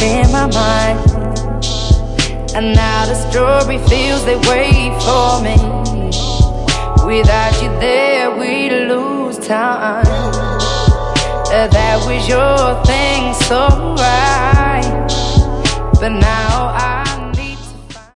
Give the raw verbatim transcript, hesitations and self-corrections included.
in my mind. And now the strawberry fields, they wait for me. Without you there, we lose time. Uh, That was your thing, so right. But now I